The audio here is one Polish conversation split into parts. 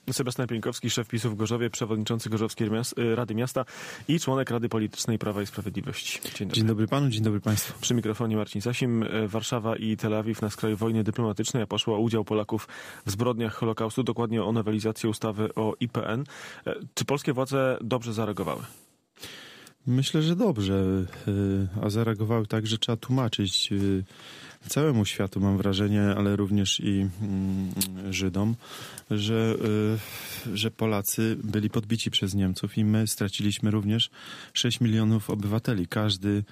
Sebastian Pieńkowski, szef PiS-u w Gorzowie, przewodniczący Gorzowskiej Rady Miasta i członek Rady Politycznej Prawa i Sprawiedliwości. Dzień dobry. Dzień dobry panu, dzień dobry państwu. Przy mikrofonie Marcin Sasim. Warszawa i Tel Awiw na skraju wojny dyplomatycznej, a poszło o udział Polaków w zbrodniach Holokaustu, dokładnie o nowelizację ustawy o IPN. Czy polskie władze dobrze zareagowały? Myślę, że dobrze, a zareagowały tak, że trzeba tłumaczyć całemu światu, mam wrażenie, ale również i Żydom, że Polacy byli podbici przez Niemców i my straciliśmy również 6 milionów obywateli. Każdy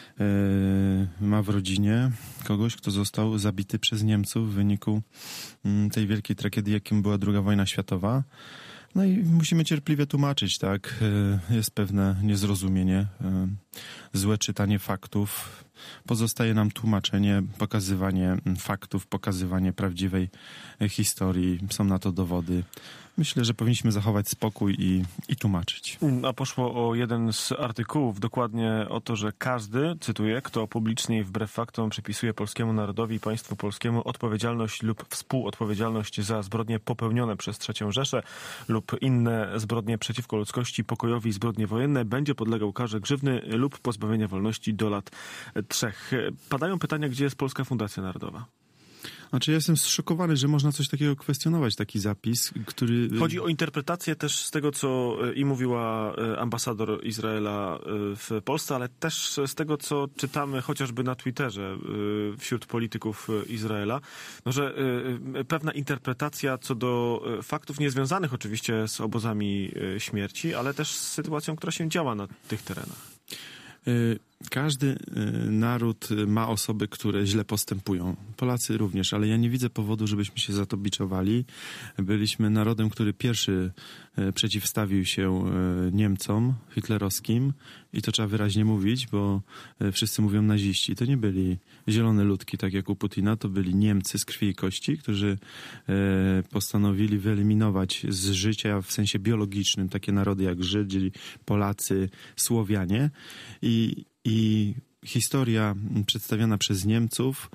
ma w rodzinie kogoś, kto został zabity przez Niemców w wyniku tej wielkiej tragedii, jakim była II wojna światowa. No i musimy cierpliwie tłumaczyć, tak? Jest pewne niezrozumienie, złe czytanie faktów. Pozostaje nam tłumaczenie, pokazywanie faktów, pokazywanie prawdziwej historii. Są na to dowody. Myślę, że powinniśmy zachować spokój i tłumaczyć. A poszło o jeden z artykułów, dokładnie o to, że każdy, cytuję, kto publicznie i wbrew faktom przypisuje polskiemu narodowi i państwu polskiemu odpowiedzialność lub współodpowiedzialność za zbrodnie popełnione przez III Rzeszę lub inne zbrodnie przeciwko ludzkości, pokojowi i zbrodnie wojenne, będzie podlegał karze grzywny lub pozbawienia wolności do lat 3. Padają pytania, gdzie jest Polska Fundacja Narodowa? Znaczy ja jestem zszokowany, że można coś takiego kwestionować, taki zapis, który... Chodzi o interpretację też z tego, co i mówiła ambasador Izraela w Polsce, ale też z tego, co czytamy chociażby na Twitterze wśród polityków Izraela, no, że pewna interpretacja co do faktów niezwiązanych oczywiście z obozami śmierci, ale też z sytuacją, która się działa na tych terenach. Każdy naród ma osoby, które źle postępują. Polacy również, ale ja nie widzę powodu, żebyśmy się za to biczowali. Byliśmy narodem, który pierwszy przeciwstawił się Niemcom hitlerowskim i to trzeba wyraźnie mówić, bo wszyscy mówią naziści. To nie byli zielone ludki, tak jak u Putina, to byli Niemcy z krwi i kości, którzy postanowili wyeliminować z życia w sensie biologicznym takie narody jak Żydzi, Polacy, Słowianie i historia przedstawiana przez Niemców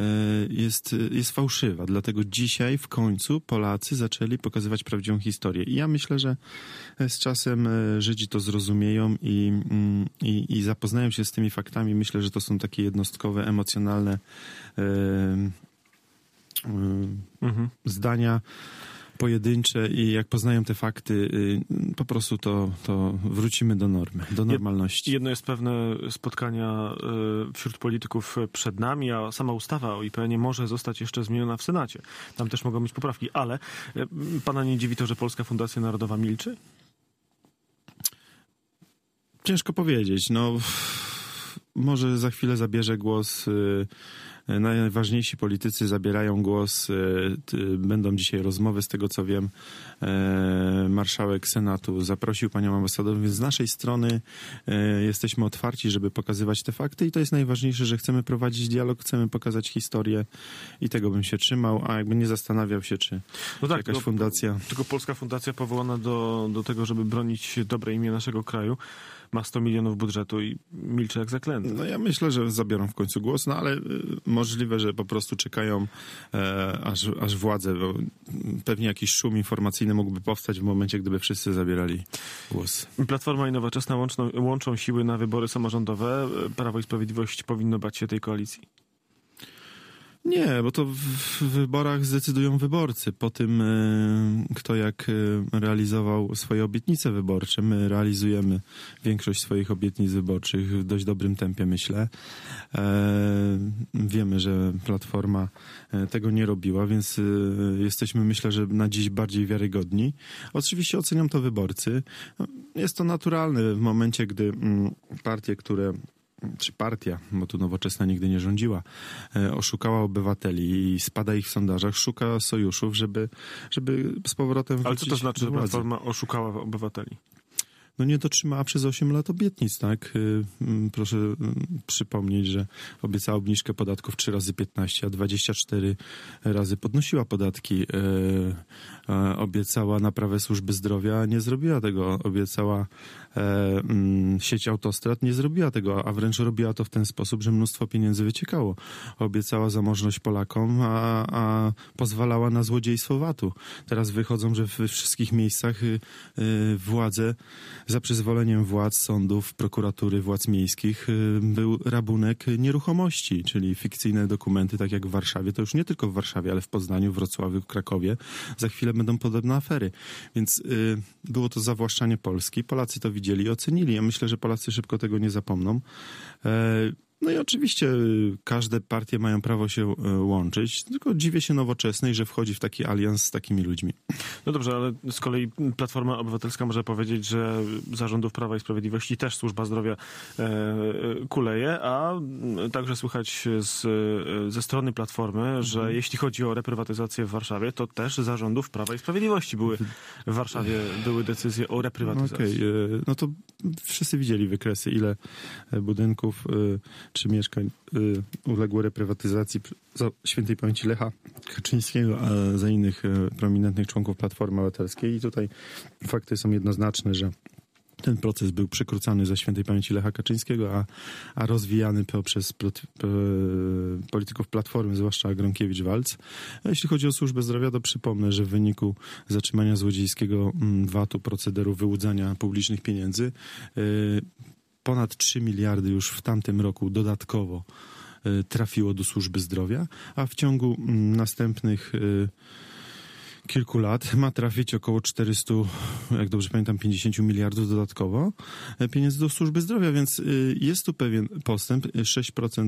jest fałszywa. Dlatego dzisiaj w końcu Polacy zaczęli pokazywać prawdziwą historię. I ja myślę, że z czasem Żydzi to zrozumieją i zapoznają się z tymi faktami. Myślę, że to są takie jednostkowe, emocjonalne zdania pojedyncze i jak poznają te fakty, po prostu to wrócimy do normy, do normalności. Jedno jest pewne, spotkania wśród polityków przed nami, a sama ustawa o IPN-ie może zostać jeszcze zmieniona w Senacie. Tam też mogą być poprawki, ale pana nie dziwi to, że Polska Fundacja Narodowa milczy? Ciężko powiedzieć. No, może za chwilę zabierze głos... Najważniejsi politycy zabierają głos, będą dzisiaj rozmowy, z tego co wiem, marszałek Senatu zaprosił panią ambasador, więc z naszej strony jesteśmy otwarci, żeby pokazywać te fakty i to jest najważniejsze, że chcemy prowadzić dialog, chcemy pokazać historię i tego bym się trzymał, a jakby nie zastanawiał się, czy jakaś fundacja... Tylko Polska Fundacja powołana do tego, żeby bronić dobre imię naszego kraju, ma 100 milionów budżetu i milczy jak zaklęty. No ja myślę, że zabiorą w końcu głos, no ale możliwe, że po prostu czekają aż władze, bo pewnie jakiś szum informacyjny mógłby powstać w momencie, gdyby wszyscy zabierali głos. Platforma i Nowoczesna łączą siły na wybory samorządowe. Prawo i Sprawiedliwość powinno bać się tej koalicji? Nie, bo to w wyborach zdecydują wyborcy. Po tym, kto jak realizował swoje obietnice wyborcze. My realizujemy większość swoich obietnic wyborczych w dość dobrym tempie, myślę. Wiemy, że Platforma tego nie robiła, więc jesteśmy, myślę, że na dziś bardziej wiarygodni. Oczywiście ocenią to wyborcy. Jest to naturalne w momencie, gdy partie, czy partia, bo tu Nowoczesna nigdy nie rządziła, oszukała obywateli i spada ich w sondażach, szuka sojuszów, żeby z powrotem wrócić. Ale co to znaczy, że Platforma oszukała obywateli? nie dotrzymała przez 8 lat obietnic, tak? Proszę przypomnieć, że obiecała obniżkę podatków 3 razy 15, a 24 razy podnosiła podatki. Obiecała naprawę służby zdrowia, nie zrobiła tego. Obiecała sieć autostrad, nie zrobiła tego, a wręcz robiła to w ten sposób, że mnóstwo pieniędzy wyciekało. Obiecała zamożność Polakom, a pozwalała na złodziejstwo VAT-u. Teraz wychodzą, że we wszystkich miejscach władze, za przyzwoleniem władz, sądów, prokuratury, władz miejskich, był rabunek nieruchomości, czyli fikcyjne dokumenty, tak jak w Warszawie. To już nie tylko w Warszawie, ale w Poznaniu, Wrocławiu, Krakowie. Za chwilę będą podobne afery. Więc było to zawłaszczanie Polski. Polacy to widzieli i ocenili. Ja myślę, że Polacy szybko tego nie zapomną. No i oczywiście każde partie mają prawo się łączyć, tylko dziwię się Nowoczesnej, że wchodzi w taki alians z takimi ludźmi. No dobrze, ale z kolei Platforma Obywatelska może powiedzieć, że za rządów Prawa i Sprawiedliwości też służba zdrowia kuleje, a także słychać ze strony Platformy, że jeśli chodzi o reprywatyzację w Warszawie, to też za rządów Prawa i Sprawiedliwości w Warszawie były decyzje o reprywatyzacji. Okej, no to wszyscy widzieli wykresy, ile budynków czy mieszkań uległo reprywatyzacji za świętej pamięci Lecha Kaczyńskiego, a za innych prominentnych członków Platformy Obywatelskiej. I tutaj fakty są jednoznaczne, że ten proces był przekrócany za świętej pamięci Lecha Kaczyńskiego, a rozwijany poprzez polityków Platformy, zwłaszcza Gronkiewicz-Waltz. A jeśli chodzi o służbę zdrowia, to przypomnę, że w wyniku zatrzymania złodziejskiego VAT-u, procederu wyłudzania publicznych pieniędzy, ponad 3 miliardy już w tamtym roku dodatkowo trafiło do służby zdrowia, a w ciągu następnych kilku lat ma trafić około 400, jak dobrze pamiętam, 50 miliardów dodatkowo pieniędzy do służby zdrowia, więc jest tu pewien postęp. 6%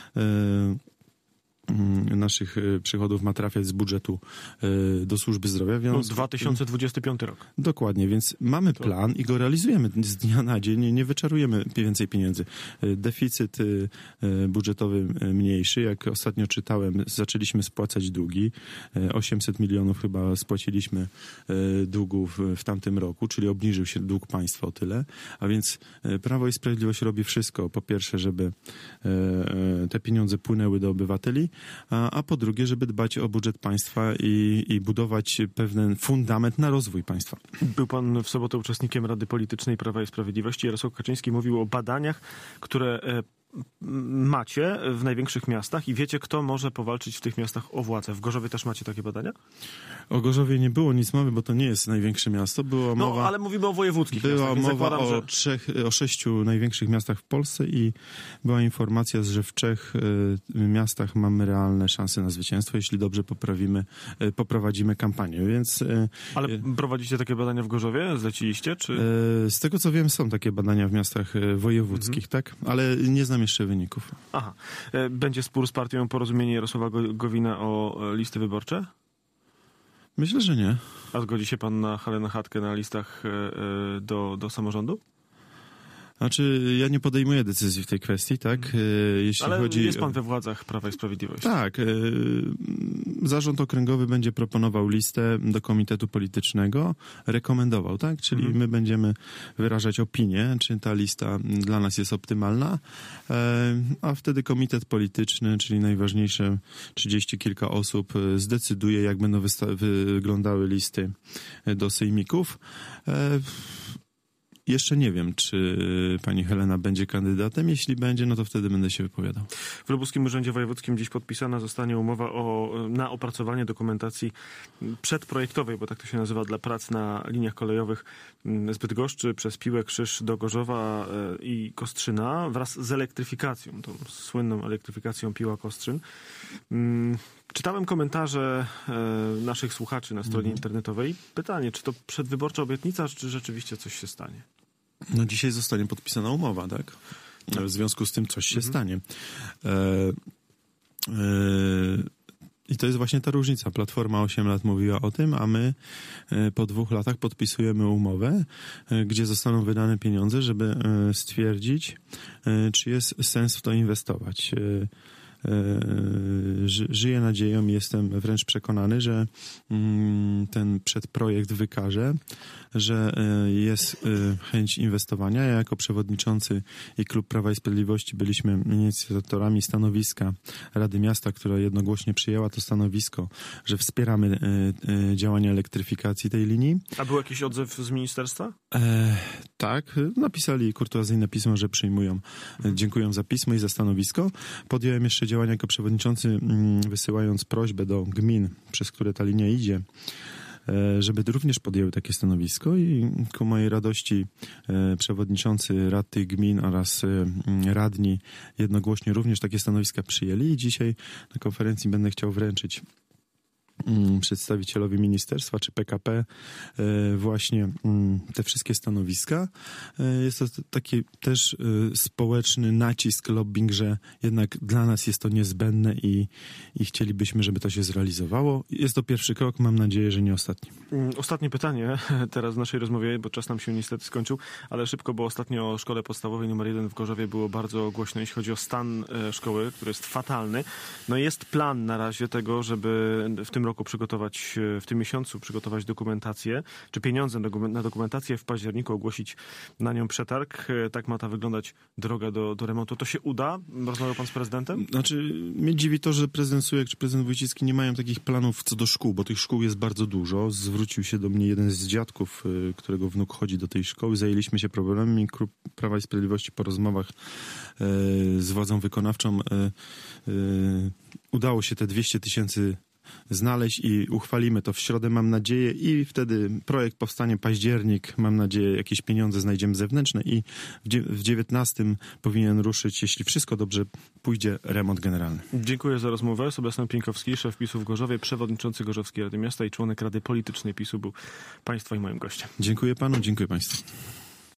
naszych przychodów ma trafiać z budżetu do służby zdrowia. 2025 rok. Dokładnie, więc mamy plan i go realizujemy z dnia na dzień. Nie wyczarujemy więcej pieniędzy. Deficyt budżetowy mniejszy. Jak ostatnio czytałem, zaczęliśmy spłacać długi. 800 milionów chyba spłaciliśmy długów w tamtym roku, czyli obniżył się dług państwa o tyle. A więc Prawo i Sprawiedliwość robi wszystko. Po pierwsze, żeby te pieniądze płynęły do obywateli, a po drugie, żeby dbać o budżet państwa i budować pewien fundament na rozwój państwa. Był pan w sobotę uczestnikiem Rady Politycznej Prawa i Sprawiedliwości. Jarosław Kaczyński mówił o badaniach, które macie w największych miastach i wiecie, kto może powalczyć w tych miastach o władzę. W Gorzowie też macie takie badania? O Gorzowie nie było nic mowy, bo to nie jest największe miasto. Była mowa, no, ale mówimy o wojewódzkich była miastach. Była mowa zakładam, o 6 największych miastach w Polsce i była informacja, że w 3 miastach mamy realne szanse na zwycięstwo, jeśli dobrze poprowadzimy kampanię, więc... Ale prowadzicie takie badania w Gorzowie? Zleciliście? Czy... Z tego, co wiem, są takie badania w miastach wojewódzkich, tak? Ale nie znam jeszcze wyników. Aha. Będzie spór z partią Porozumienie Jarosława Gowina o listy wyborcze? Myślę, że nie. A zgodzi się pan na Helenę Chatkę na listach do samorządu? Znaczy, ja nie podejmuję decyzji w tej kwestii, tak? Jeśli ale chodzi... jest pan we władzach Prawa i Sprawiedliwości. Tak. Zarząd okręgowy będzie proponował listę do komitetu politycznego, rekomendował, tak? Czyli my będziemy wyrażać opinię, czy ta lista dla nas jest optymalna, a wtedy komitet polityczny, czyli najważniejsze 30 kilka osób, zdecyduje, jak będą wyglądały listy do sejmików. Jeszcze nie wiem, czy pani Helena będzie kandydatem. Jeśli będzie, no to wtedy będę się wypowiadał. W Lubuskim Urzędzie Wojewódzkim dziś podpisana zostanie umowa na opracowanie dokumentacji przedprojektowej, bo tak to się nazywa, dla prac na liniach kolejowych z Bydgoszczy przez Piłę, Krzyż do Gorzowa i Kostrzyna wraz z elektryfikacją, tą słynną elektryfikacją Piła-Kostrzyn. Czytałem komentarze naszych słuchaczy na stronie internetowej. Pytanie, czy to przedwyborcza obietnica, czy rzeczywiście coś się stanie? No dzisiaj zostanie podpisana umowa, tak? W związku z tym coś się stanie. I to jest właśnie ta różnica. Platforma 8 lat mówiła o tym, a my po 2 latach podpisujemy umowę, gdzie zostaną wydane pieniądze, żeby stwierdzić, czy jest sens w to inwestować. żyję nadzieją i jestem wręcz przekonany, że ten przedprojekt wykaże, że jest chęć inwestowania. Ja jako przewodniczący i Klub Prawa i Sprawiedliwości byliśmy inicjatorami stanowiska Rady Miasta, która jednogłośnie przyjęła to stanowisko, że wspieramy działania elektryfikacji tej linii. A był jakiś odzew z ministerstwa? Tak, napisali kurtuazyjne pismo, że przyjmują. Dziękuję za pismo i za stanowisko. Podjąłem jeszcze działania jako przewodniczący, wysyłając prośbę do gmin, przez które ta linia idzie, żeby również podjęły takie stanowisko i ku mojej radości przewodniczący rad tych gmin oraz radni jednogłośnie również takie stanowiska przyjęli i dzisiaj na konferencji będę chciał wręczyć przedstawicielowi ministerstwa czy PKP właśnie te wszystkie stanowiska. Jest to taki też społeczny nacisk, lobbying, że jednak dla nas jest to niezbędne i chcielibyśmy, żeby to się zrealizowało. Jest to pierwszy krok, mam nadzieję, że nie ostatni. Ostatnie pytanie teraz w naszej rozmowie, bo czas nam się niestety skończył, ale szybko, bo ostatnio o szkole podstawowej nr 1 w Gorzowie było bardzo głośno, jeśli chodzi o stan szkoły, który jest fatalny. No jest plan na razie tego, żeby w tym roku w tym miesiącu przygotować dokumentację, czy pieniądze na dokumentację, w październiku ogłosić na nią przetarg. Tak ma ta wyglądać droga do remontu. To się uda? Rozmawiał pan z prezydentem? Znaczy, mnie dziwi to, że prezydent Sujek czy prezydent Wójcicki nie mają takich planów co do szkół, bo tych szkół jest bardzo dużo. Zwrócił się do mnie jeden z dziadków, którego wnuk chodzi do tej szkoły. Zajęliśmy się problemami. Klub Prawa i Sprawiedliwości po rozmowach z władzą wykonawczą udało się te 200 000 znaleźć i uchwalimy to w środę, mam nadzieję, i wtedy projekt powstanie październik, mam nadzieję, jakieś pieniądze znajdziemy zewnętrzne i w 19 powinien ruszyć, jeśli wszystko dobrze pójdzie, remont generalny. Dziękuję za rozmowę. Sebastian Pieńkowski, szef PiS-u w Gorzowie, przewodniczący Gorzowskiej Rady Miasta i członek Rady Politycznej PiS-u był państwa i moim gościem. Dziękuję panu, dziękuję państwu.